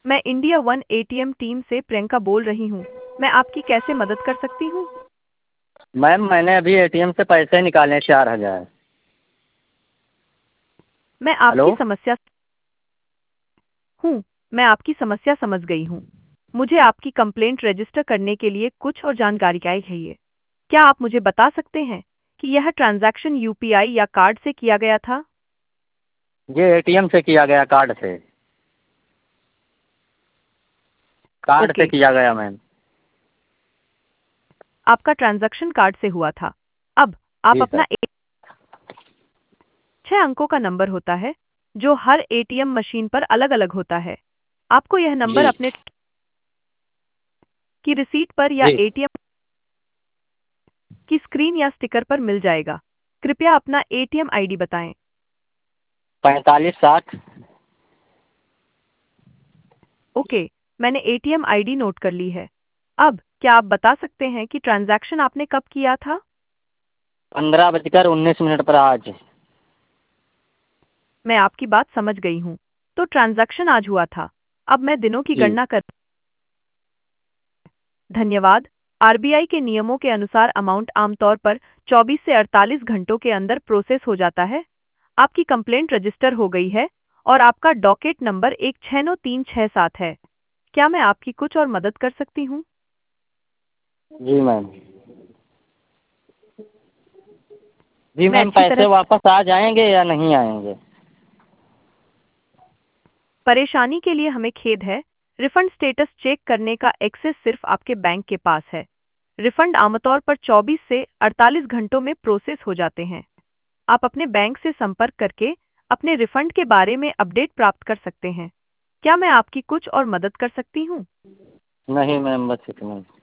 मैं India one ATM team से प्रियंका बोल रही हूँ। मैं आपकी कैसे मदद कर सकती हूँ? मैम मैंने अभी एटीएम से पैसे निकाले 4,000। मैं हेलो। आपकी समस्या हूँ मैं आपकी समस्या समझ गई हूँ। मुझे आपकी कंप्लेंट रजिस्टर करने के लिए कुछ और जानकारी चाहिए। क्या आप मुझे बता सकते हैं कि यह ट्रांजैक्शन यूपीआई या कार्ड से किया गया था? ये एटीएम से किया गया, कार्ड से। कार्ड से ओके, किया गया मैम। आपका ट्रांजैक्शन कार्ड से हुआ था। अब आप जी सर। अपना 6 अंकों का नंबर होता है जो हर एटीएम मशीन पर अलग-अलग होता है। आपको यह नंबर जी अपने की रिसीट पर या जी। एटीएम की स्क्रीन या स्टिकर पर मिल जाएगा। कृपया अपना एटीएम आईडी बताएं। 4560। ओके, मैंने एटीएम आईडी नोट कर ली है। अब क्या आप बता सकते हैं कि ट्रांजैक्शन आपने कब किया था? 15:19 पर आज। मैं आपकी बात समझ गई हूँ। तो ट्रांजैक्शन आज हुआ था। अब मैं दिनों की जी। गणना कर धन्यवाद। आरबीआई के नियमों के अनुसार अमाउंट आमतौर पर 24 से 48 घंटों के अंदर प्रोसेस हो जाता है। आपकी कंप्लेंट रजिस्टर हो गई है और आपका डॉकेट नंबर 169367 है। क्या मैं आपकी कुछ और मदद कर सकती हूँ? जी मैम। जी मैं मैम, अच्छी तरह पैसे वापस आ जाएंगे या नहीं आएंगे? परेशानी के लिए हमें खेद है। रिफंड स्टेटस चेक करने का एक्सेस सिर्फ आपके बैंक के पास है। रिफंड आमतौर पर 24 से 48 घंटों में प्रोसेस हो जाते हैं। आप अपने बैंक से संपर्क करके अपने रिफंड के बारे में अपडेट प्राप्त कर सकते हैं। क्या मैं आपकी कुछ और मदद कर सकती हूँ? नहीं मैम, बस इतना ही।